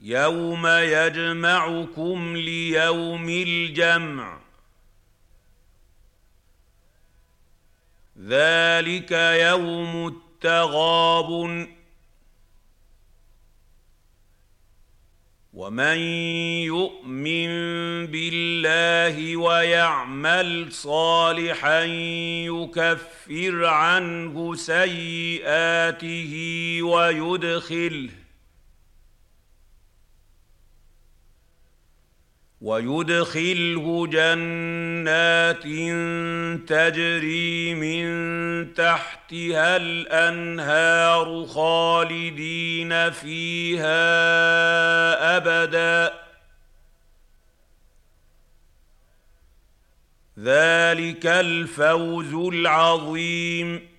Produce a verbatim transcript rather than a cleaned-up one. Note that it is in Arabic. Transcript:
يوم يجمعكم ليوم الجمع ذلك يوم التغابن ومن يؤمن بالله ويعمل صالحا يكفر عنه سيئاته ويدخله ويدخله جنات تجري من تحتها الأنهار خالدين فيها أبدا ذلك الفوز العظيم.